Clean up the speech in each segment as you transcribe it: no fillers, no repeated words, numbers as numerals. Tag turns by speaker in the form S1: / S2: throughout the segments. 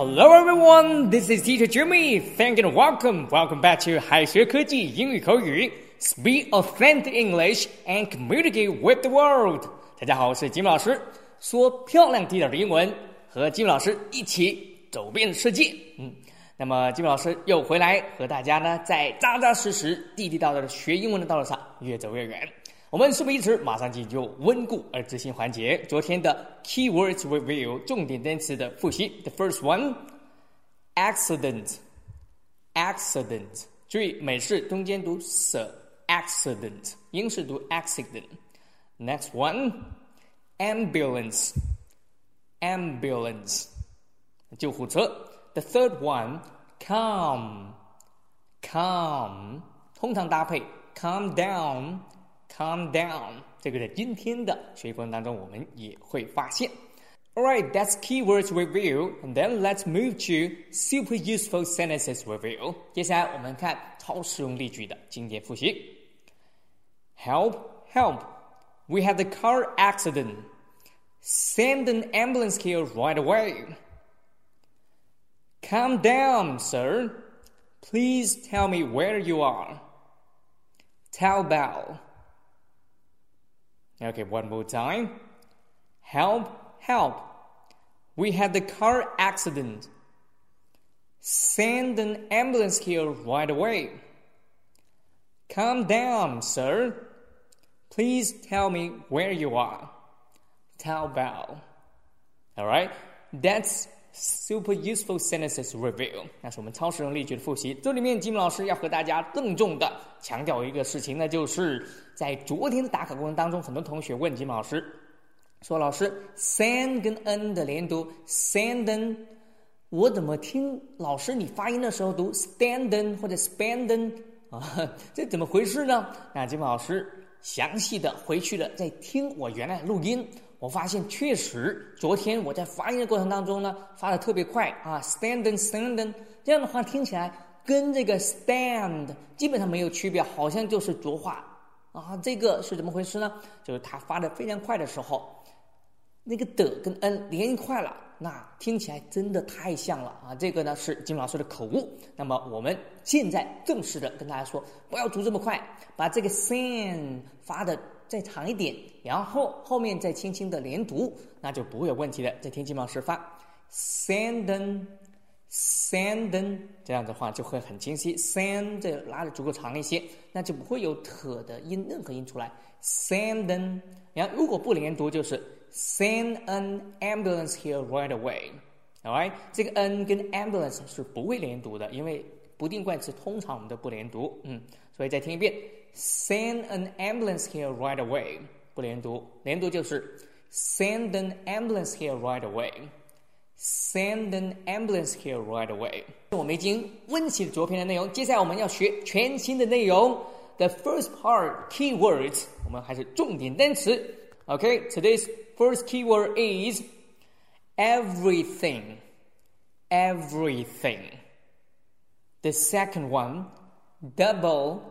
S1: Hello everyone, this is Teacher Jimmy. Thank you and welcome back to 海学科技英语口语 Speak authentic English and communicate with the world. 大家好，我是金老师，说漂亮地点的英文，和金老师一起走遍世界。那么金老师又回来和大家呢，在扎扎实实、地地道道的学英文的道路上越走越远。我们事不宜迟，马上进入温故而知新环节。昨天的 Keywords Review 重点单词的复习。The first one, accident. 注意美式中间读 accident， 英式读 accident. Next one, ambulance. 救护车。The third one, calm. 通常搭配 calm down. 这个在今天的学习过程当中我们也会发现。Alright, that's keywords review. And then let's move to super useful sentences review. 接下来我们看超实用例句的经典复习。Help. We had a car accident. Send an ambulance here right away. Calm down, sir. Please tell me where you are. Taobao.Okay, one more time. Help. We had a car accident. Send an ambulance here right away. Calm down, sir. Please tell me where you are. Taobao. Alright, that's super useful sentences review. 那是我们超实用例句的复习。这里面金老师要和大家郑重的强调一个事情呢，就是在昨天的打卡过程当中，很多同学问金老师说，老师 send 跟 n 的连读 send， 我怎么听老师你发音的时候读 stand 或者 spend 啊？这怎么回事呢？那金老师详细的回去了再听我原来的录音，我发现确实昨天我在发音的过程当中呢，发的特别快啊 stand， 这样的话听起来跟这个 stand 基本上没有区别，好像就是浊化啊。这个是怎么回事呢？就是他发的非常快的时候，那个的跟 n 连快了，那听起来真的太像了啊！这个呢是金老师的口误。那么我们现在正式的跟大家说，不要读这么快，把这个 send 发的再长一点，然后后面再轻轻的连读，那就不会有问题了。再听金老师发 send， 这样的话就会很清晰。send 这拉的足够长一些，那就不会有特的音，任何音出来。send， 然后如果不连读就是 send an ambulance here right away. Alright， 这个 n 跟 ambulance 是不会连读的，因为不定冠词通常我们都不连读。所以再听一遍 send an ambulance here right away， 不连读，连读就是 send an ambulance here right away. Send an ambulance here right away. 我们已经温习了昨天的内容，接下来我们要学全新的内容。The first part, keywords， 我们还是重点单词。Okay, today's first keyword is everything. The second one, double.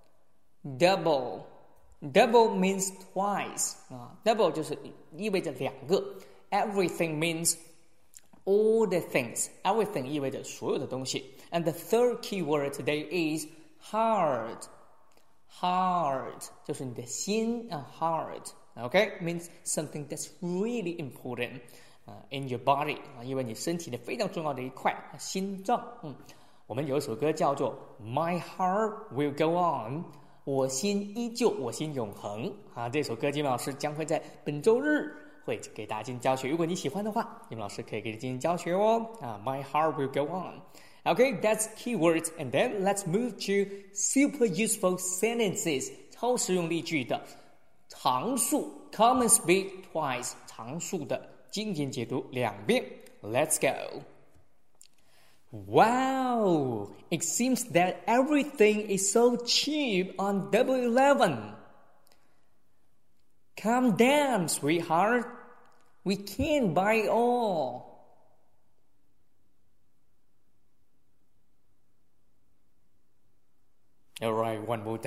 S1: Double means twice. Double 就是意味着两个。Everything means all the things. Everything 意味着所有的东西。And the third keyword today is heart. Heart 就是你的心heart.Okay, means something that's really important in your body 因为你身体的非常重要的一块心脏。我们有一首歌叫做 My Heart Will Go On， 我心依旧，我心永恒这首歌金老师将会在本周日会给大家进行教学，如果你喜欢的话，金老师可以给你进行教学哦。My Heart Will Go On。Okay, that's keywords, and then let's move to super useful sentences 超实用例句的常数 common speak twice 常数的经典解读两遍。 Let's go. Wow, it seems that everything is so cheap on Double 11. Calm down, sweetheart. We can't buy it all. Alright, one more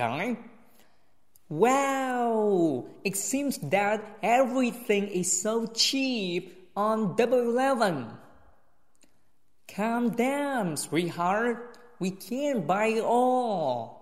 S1: time.Wow, it seems that everything is so cheap on Double 11. Calm down, sweetheart. We can't buy it all.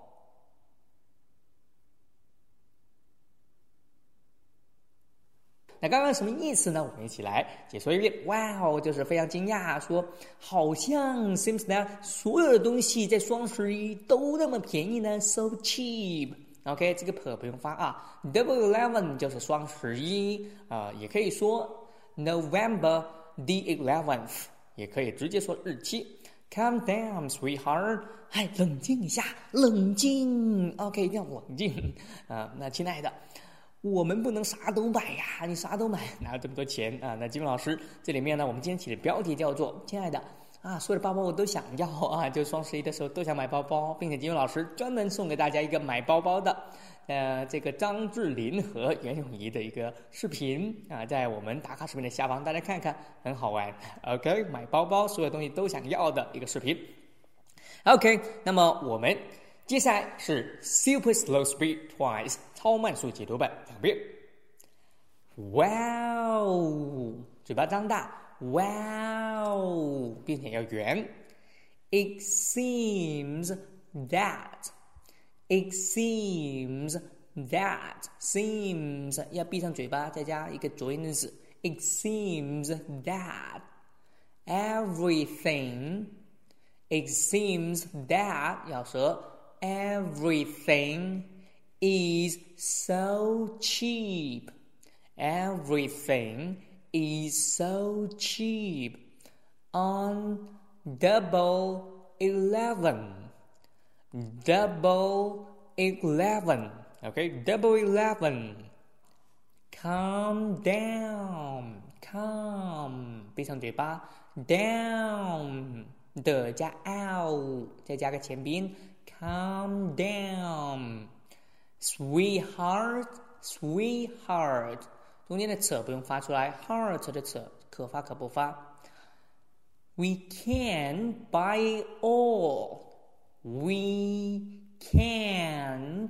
S1: 那刚刚什么意思呢？我们一起来解说一遍。Wow， 就是非常惊讶，说好像 seems that 所有的东西在双十一都那么便宜呢 ，so cheap。OK， 这个 per 不用发啊 ，Double 11就是双十一也可以说 November the 11th， 也可以直接说日期。Calm down, sweetheart。冷静一下，冷静。OK， 一定要冷静那亲爱的。我们不能啥都买呀，你啥都买，哪有这么多钱啊？那金文老师这里面呢，我们今天起的标题叫做“亲爱的所有的包包我都想要就双十一的时候都想买包包，并且金文老师专门送给大家一个买包包的，这个张智霖和袁咏仪的一个视频在我们打卡视频的下方，大家看看，很好玩。OK， 买包包，所有东西都想要的一个视频。OK， 那么我们接下来是 Super Slow Speed Twice 超慢速解读版2遍。Wow， 嘴巴张大 Wow， 并且要圆。It seems that seems 要闭上嘴巴，再加一个浊音的字。It seems that It seems that 咬舌 everything is so cheap. Everything is so cheap on Double 11. Double 11. Okay, Double 11. Calm down. Calm 闭上嘴巴 down 的加 out 再加个前宾 calm down sweetheart 中间的扯不用发出来 heart 的扯可发可不发 we can't buy all we can't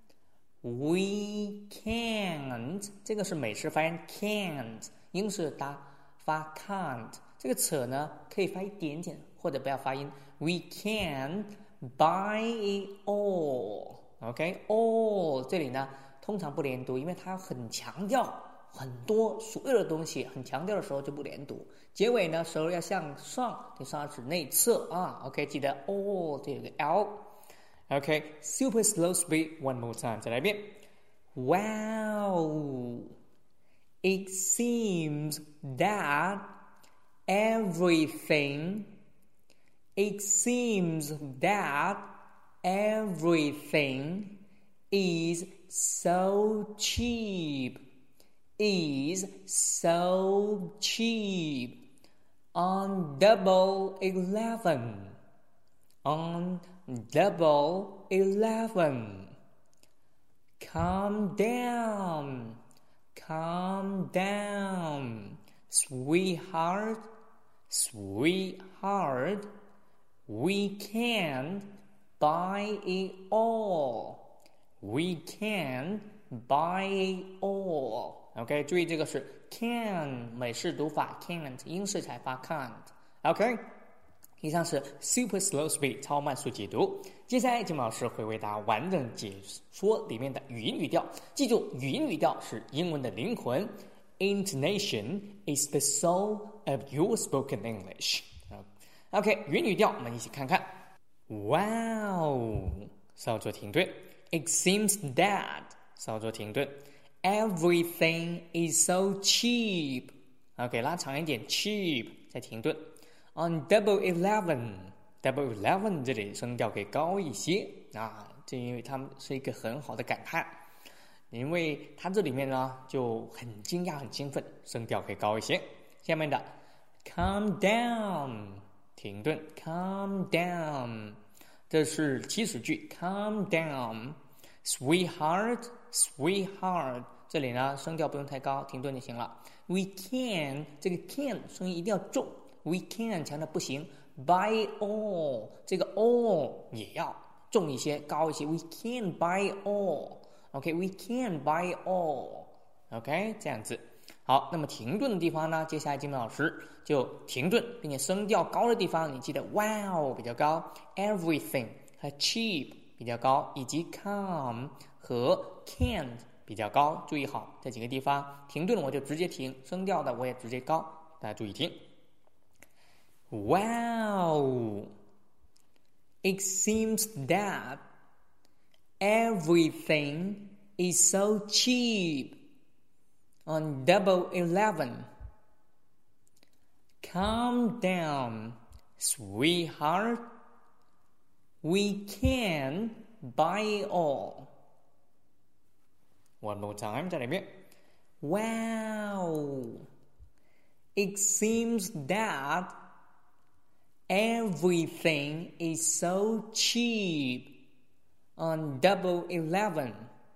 S1: 这个是美式发音 can't 英式发 can't 这个扯呢可以发一点点或者不要发音 we can't buy it all OK all 这里呢通常不连读因为它很强调很多所有的东西很强调的时候就不连读结尾呢舌头要向上对上牙齿内侧OK 记得 all 这有个 L OK super slow speed one more time 再来一遍 Wow it seems that everything is so cheap on Double 11 calm down sweetheart we can't buy it all OK 注意这个是 can 美式读法 can't 英式才发 can't OK 以上是 Super Slow Speed 超慢速解读接下来金老师会为大家完整解说里面的语音语调记住语音语调是英文的灵魂 Intonation is the soul of your spoken English OK 语音语调我们一起看看 Wow 稍作停顿 It seems that 稍作停顿Everything is so cheap. OK， 拉长一点 cheap， 再停顿。On Double 11这里声调可以高一些这因为它们是一个很好的感叹，因为它这里面呢就很惊讶、很兴奋，声调可以高一些。下面的 calm down 停顿 calm down， 这是祈使句 calm down sweetheart 这里呢声调不用太高停顿就行了 we can 这个 can 声音一定要重 we can 强调不行 buy all 这个 all 也要重一些高一些 we can buy all OK we can buy all OK 这样子好，那么停顿的地方呢，接下来金明老师就停顿，并且声调高的地方，你记得 wow 比较高 ，everything 和 cheap 比较高，以及 come 和 can't 比较高。注意好这几个地方，停顿我就直接停，声调的我也直接高，大家注意听。Wow, it seems that everything is so cheap on Double 11. Calm down, sweetheart. We can buy it all. One more time, 再来一遍。Wow, it seems that everything is so cheap on Double 11.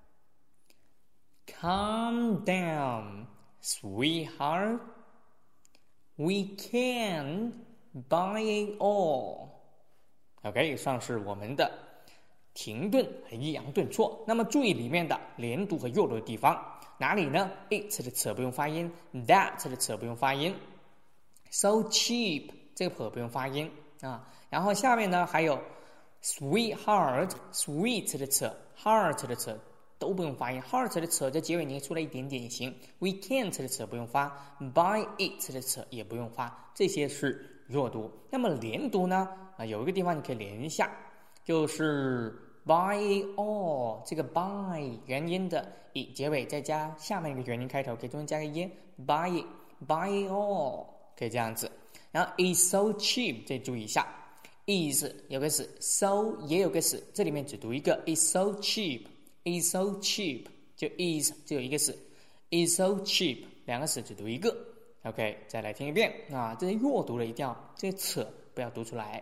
S1: Calm down, sweetheart. We can buy it all. OK， 以上是我们的停顿和抑扬顿挫。那么注意里面的连读和弱读的地方，哪里呢 ？it 的词不用发音 ，that 的词不用发音 ，so cheap 这个词不用发音啊。然后下面呢还有 sweetheart、sweet 的词、heart 的词都不用发音 ，heart 的词在结尾你出来一点点也行。We can't 的词不用发 ，buy it 的词也不用发，这些是弱读。那么连读呢？有一个地方你可以连一下，就是 buy it all 这个 buy 元音的 it 结尾，再加下面一个元音开头，给中间加个 buy it all 可以这样子。然后 is so cheap 这注意一下 ，is 有个是 ，so 也有个是，这里面只读一个 is so cheap。is so cheap 就 is 只有一个是 is so cheap 两个是只读一个 OK 再来听一遍啊，这些弱读的一定要这些扯不要读出来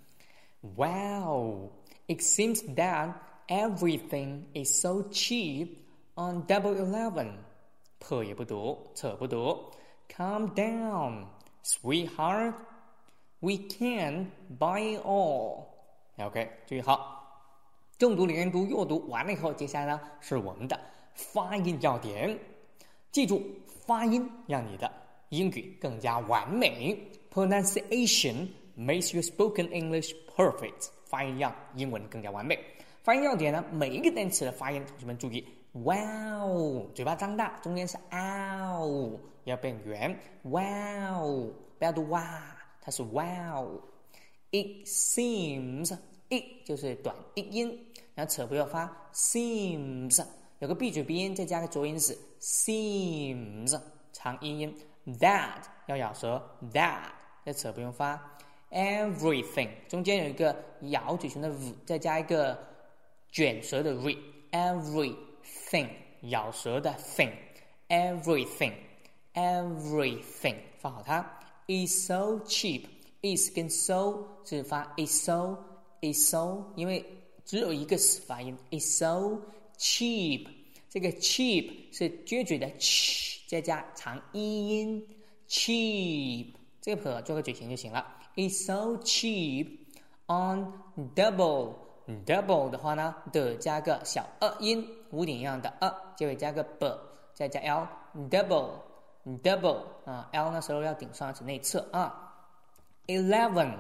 S1: Wow it seems that everything is so cheap on Double 11破也不读扯不读 Calm down sweetheart we can buy it all OK 注意好重读、连读、弱读完了以后，接下来呢是我们的发音要点。记住，发音让你的英语更加完美。Pronunciation makes your spoken English perfect。发音让英文更加完美。发音要点呢，每一个单词的发音，同学们注意 ，wow， 嘴巴张大，中间是 ow， 要变圆 ，wow， 不要读哇，它是 wow。It seems。it 就是短一音，然后扯不要发 seems， 有个闭嘴鼻音，再加个浊音是 seems， 长一音 that 要咬舌 that， 再扯不用发 everything， 中间有一个咬嘴唇的 v， 再加一个卷舌的 re everything， 咬舌的 thing everything 放好它 is so cheap is 跟 so 是发 is so， 因为只有一个发音 is so cheap， 这个 cheap 是撅嘴的 ch， 再加长一音 cheap， 这个做个嘴型就行了 is so cheap on double 的话呢的加个小音五点一样的结尾加个 b 再加 l double L 呢时候要顶上是内侧11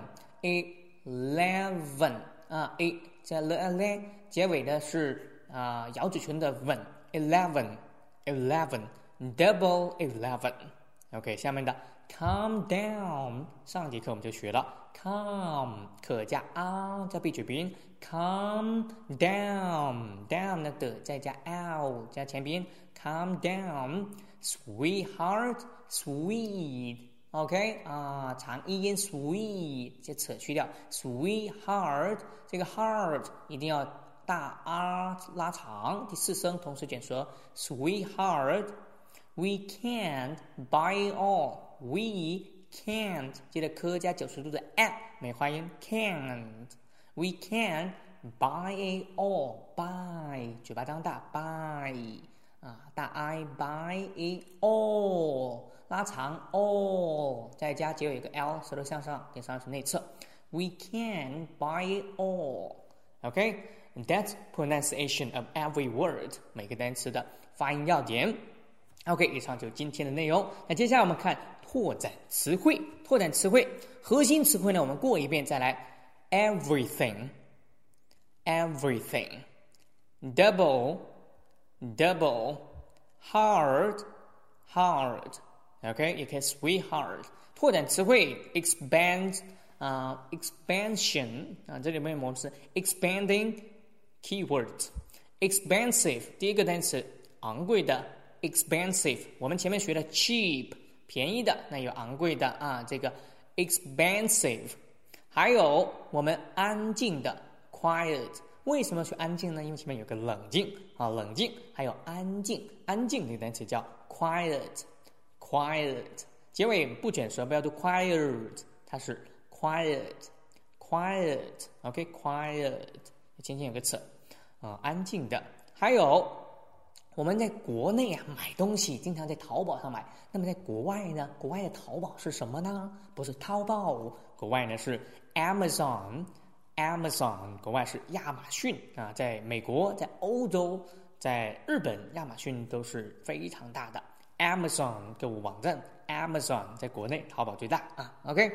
S1: 加 了结尾的是咬嘴唇的吻 11 double 11 OK 下面的 calm down 上节课我们就学了 calm 可加加闭嘴鼻音 calm down 的再加 l 加前鼻音 calm down sweetheart sweet OK 长一音 sweet 这扯去掉 sweetheart 这个 heart 一定要大 R 拉长第四声同时卷舌 sweetheart we can't buy it all we can't 接着科加90度的 at 没发音 can't we can't buy it all buy 嘴巴张大 buy 大 I buy it all拉长 all 再加结尾有个 L 舌头向上点上是内侧 We can buy it all OK That's pronunciation of every word 每个单词的发音要点 OK， 以上就是今天的内容。那接下来我们看拓展词汇。拓展词汇，核心词汇呢，我们过一遍再来。Everything, everything, double, double, hard, hard. OK， 也可以 sweetheart。拓展词汇 expand, expansion 这里面我们是 expanding keywords。expensive 第一个单词昂贵的 expensive， 我们前面学的 cheap 便宜的，那有昂贵的这个 expensive。还有我们安静的 quiet， 为什么去安静呢？因为前面有个冷静冷静，还有安静，安静这个单词叫 quiet， quiet， 结尾不卷舌，不要读 quiet， 它是 quiet， quiet， OK， quiet， 前有个词安静的。还有我们在国内买东西经常在淘宝上买，那么在国外呢，国外的淘宝是什么呢？不是淘宝，国外呢是 Amazon， 国外是亚马逊在美国，在欧洲，在日本，亚马逊都是非常大的 Amazon 购物网站。 Amazon 在国内淘宝最大OK，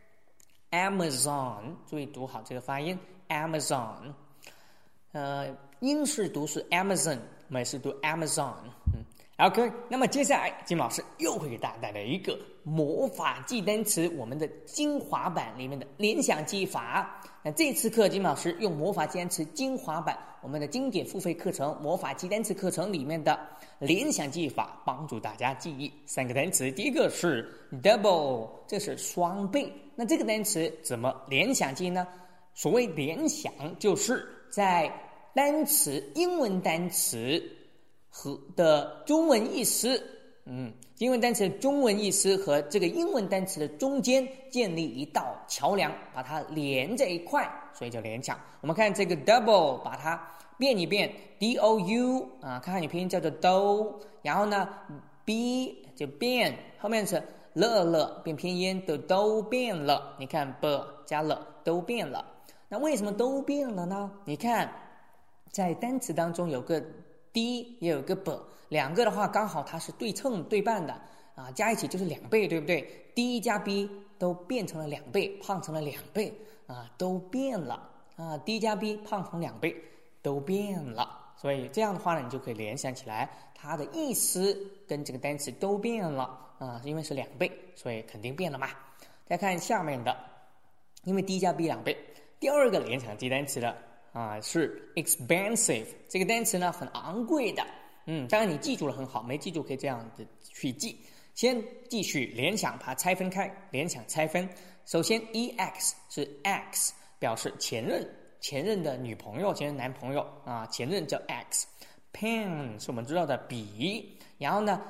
S1: Amazon 注意读好这个发音 Amazon，英式读是 Amazon， 美式读 Amazon。OK， 那么接下来金老师又会给大家带来一个魔法记单词，我们的精华版里面的联想记法。那这次课金老师用魔法记单词精华版，我们的经典付费课程魔法记单词课程里面的联想记法，帮助大家记忆3个单词。第一个是 double， 这是双倍。那这个单词怎么联想记呢？所谓联想，就是在单词英文单词和的中文意思，英文单词的中文意思和这个英文单词的中间建立一道桥梁，把它连在一块，所以叫联想。我们看这个 double， 把它变一变 D-O-U 看看你拼音叫做 do， 然后呢 B 就变，后面是了变拼音都变了，你看 b 加了都变了。那为什么都变了呢？你看在单词当中有个 D 也有个 B， 两个的话刚好它是对称对半的加一起就是2倍，对不对？ D 加 B 都变成了2倍，胖成了2倍都变了D 加 B 胖成2倍都变了。所以这样的话呢，你就可以联想起来它的意思跟这个单词都变了因为是2倍，所以肯定变了嘛。再看下面的，因为 D 加 B 2倍。第二个联想记单词的是 expensive， 这个单词呢很昂贵的当然你记住了很好，没记住可以这样子去记。先继续联想，把它拆分开，联想拆分。首先 EX 是 X， 表示前任的女朋友，前任男朋友前任叫 X。 pen 是我们知道的笔，然后呢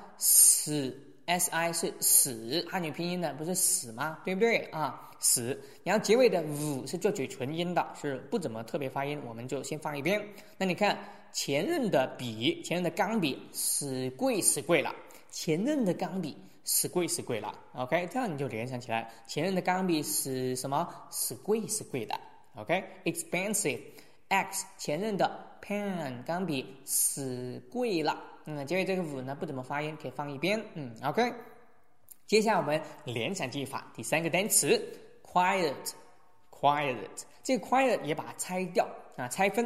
S1: SI 是死，汉语拼音呢不是死吗？对不对死，然后结尾的 v 是做嘴唇音的，是不怎么特别发音，我们就先放一边。那你看前任的笔，前任的钢笔死贵了，前任的钢笔死贵了 OK， 这样你就联想起来前任的钢笔死什么？死贵的 OK， expensive。 X 前任的 pen 钢笔死贵了结尾这个 v 呢不怎么发音，可以放一边OK。 接下来我们联想记法第3个单词 quiet， 这个 quiet 也把它拆掉拆分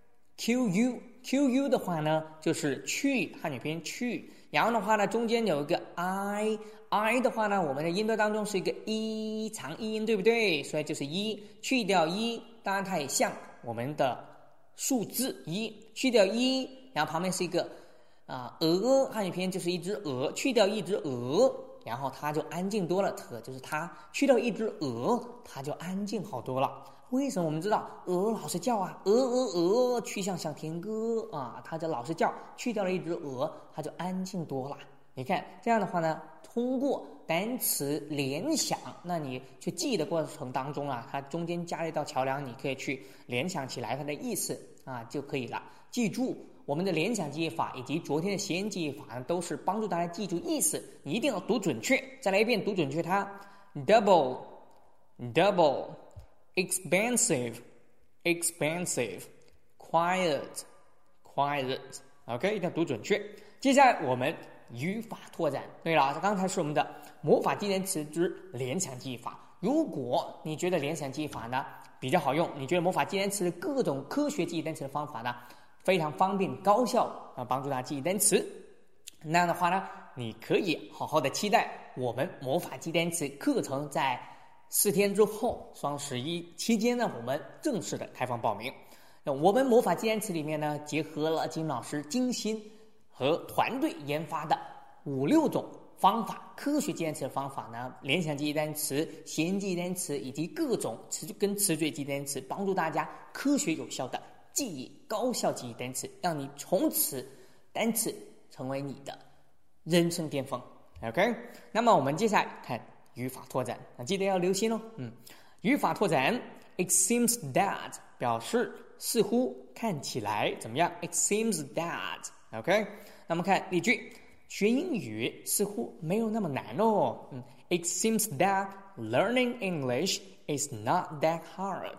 S1: QU 的话呢就是去，汉语拼音去，然后的话呢中间有一个 I 的话呢我们的音调当中是一个一长一音，对不对？所以就是一，去掉一，当然它也像我们的数字一，去掉一，然后旁边是一个鹅，汉语拼音就是一只鹅，去掉一只鹅，然后它就安静多了，特就是它，去掉一只鹅，它就安静好多了。为什么？我们知道鹅老是叫鹅，曲项向天歌它就老是叫，去掉了一只鹅，它就安静多了。你看这样的话呢，通过单词联想，那你去记的过程当中它中间加了一道桥梁，你可以去联想起来它的意思就可以了。记住我们的联想记忆法以及昨天的谐音记忆法呢，都是帮助大家记住意思，你一定要读准确。再来一遍读准确它 double expensive quiet OK， 一定要读准确。接下来我们语法拓展。对了，刚才是我们的魔法记忆词之联想记忆法。如果你觉得联想记忆法呢比较好用，你觉得魔法记忆词各种科学记忆单词的方法呢非常方便高效帮助大家记忆单词，那样的话呢，你可以好好的期待我们魔法记忆单词课程在4天之后双11期间呢，我们正式的开放报名。我们魔法记忆单词里面呢，结合了金老师精心和团队研发的5-6种方法，科学记忆单词的方法呢，联想记忆单词、谐记忆单词以及各种词根词缀记忆单词，帮助大家科学有效的记忆高效记忆单词，让你从此单词成为你的人生巅峰。 OK， 那么我们接下来看语法拓展，记得要留心哦。语法拓展 It seems that 表示似乎看起来怎么样 It seems that OK， 那么看例句，学英语似乎没有那么难哦。It seems that learning English is not that hard.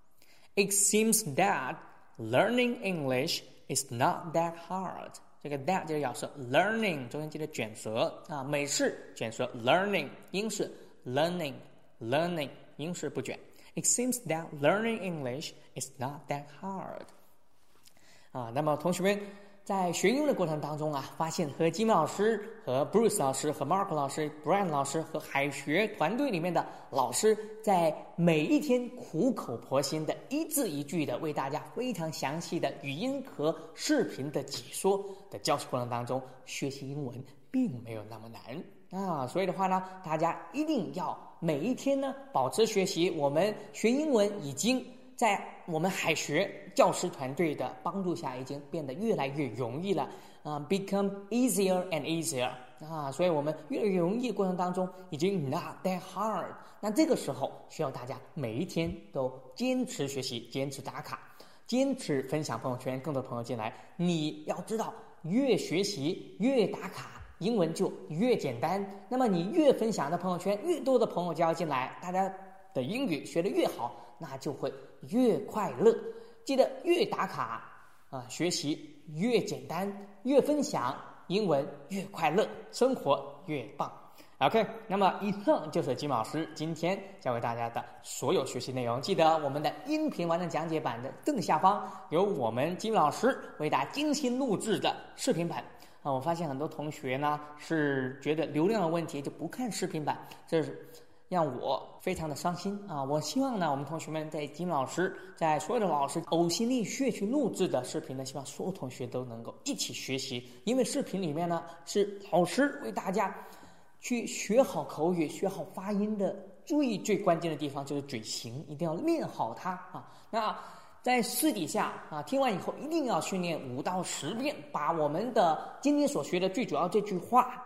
S1: It seems that learning English is not that hard. 这个 that 这个咬舌 learning 中间记得卷舌啊，美式卷舌 learning， 英式 learning， 英式不卷。It seems that learning English is not that hard. 那么同学们在学英语的过程当中发现和金老师、和 Bruce 老师、和 Mark 老师、Brian 老师和海学团队里面的老师，在每一天苦口婆心的一字一句的为大家非常详细的语音和视频的解说的教学过程当中，学习英文并没有那么难所以的话呢，大家一定要每一天呢保持学习。我们学英文已经在我们海学教师团队的帮助下，已经变得越来越容易了become easier and easier 所以我们越来越容易的过程当中，已经 not that hard。那这个时候需要大家每一天都坚持学习，坚持打卡，坚持分享朋友圈，更多朋友进来。你要知道，越学习越打卡，英文就越简单。那么你越分享的朋友圈，越多的朋友加进来，大家的英语学得越好，那就会越快乐。记得越打卡学习越简单，越分享英文越快乐，生活越棒。OK， 那么以上就是金老师今天教给大家的所有学习内容。记得我们的音频完整讲解版的正下方有我们金老师为大家精心录制的视频版我发现很多同学呢是觉得流量的问题就不看视频版，这是让我非常的伤心我希望呢，我们同学们在金老师在所有的老师呕心沥血去录制的视频呢，希望所有同学都能够一起学习。因为视频里面呢是老师为大家去学好口语、学好发音的最关键的地方就是嘴型，一定要练好它那在私底下听完以后一定要训练5到10遍，把我们的今天所学的最主要这句话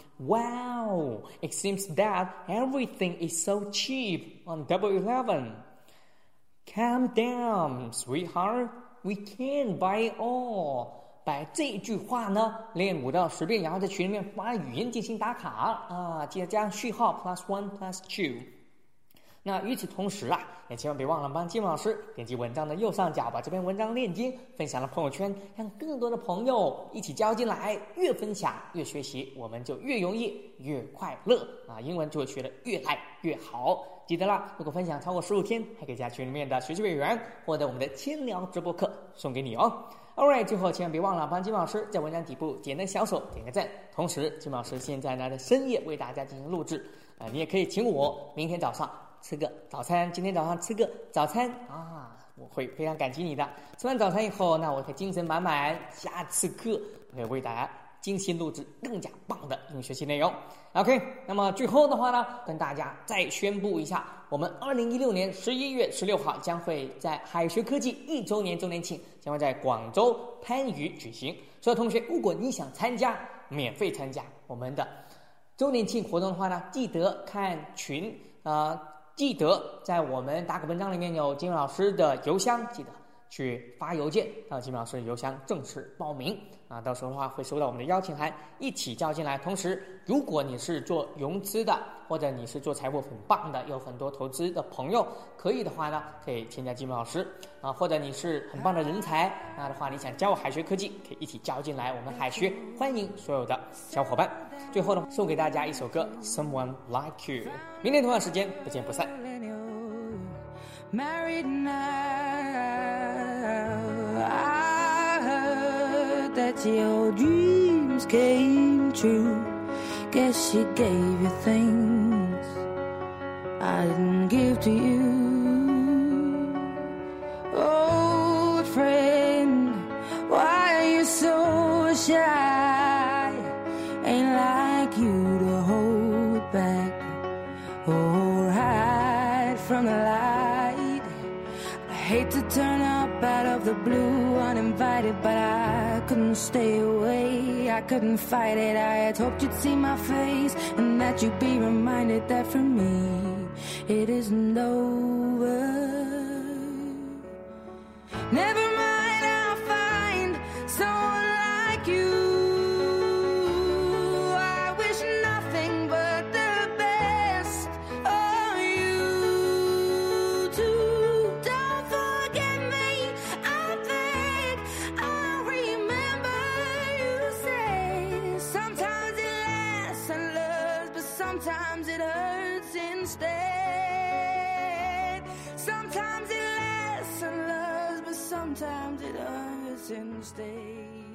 S1: Wow, it seems that everything is so cheap on Double 11. Calm down, sweetheart. We can't buy it all. 把这句话呢练5到10遍，然后在群里面发语音进行打卡记得加上序号 +1 +2。那与此同时也千万别忘了帮金老师点击文章的右上角，把这篇文章链接分享到朋友圈，让更多的朋友一起加进来。越分享越学习，我们就越容易越快乐英文就会学得越来越好。记得啦，如果分享超过15天，还可以加群里面的学习会员获得我们的千聊直播课送给你哦。Alright， 最后千万别忘了帮金老师在文章底部点个小手，点个赞。同时，金老师现在呢在深夜为大家进行录制你也可以请我明天早上吃个早餐，今天早上吃个早餐我会非常感激你的。吃完早餐以后，那我会精神满满，下次课我会为大家精心录制更加棒的英语学习内容。OK， 那么最后的话呢，跟大家再宣布一下，我们2016年11月16号将会在海学科技1周年周年庆将会在广州番禺举行。所有同学，如果你想参加，免费参加我们的周年庆活动的话呢，记得看群记得在我们打卡文章里面有金老师的邮箱，记得去发邮件到金老师邮箱正式报名啊，到时候的话会收到我们的邀请函，一起叫进来。同时，如果你是做融资的，或者你是做财务很棒的，有很多投资的朋友，可以的话呢，可以添加金老师啊，或者你是很棒的人才，那的话你想加入海学科技，可以一起加进来，我们海学欢迎所有的小伙伴。最后呢，送给大家一首歌 Someone Like You， 明天同样时间不见不散。
S2: Married now, I heard that your dreams came true. Guess she gave you things I didn't give to you. Old friend, why are you so shy? Ain't like you to hold back or hide from the light. I hate to turn up out of the blue uninvited, but I couldn't stay away, I couldn't fight it. I had hoped you'd see my face and that you'd be reminded that for me it isn't over. Never mind, I'll find someone like you. I wish nothing but the best of you too. Don't forget me, I think I remember you say sometimes it lasts and loves, but sometimes it hurts instead. Sometimes it lasts and loves, but sometimes it hurts instead.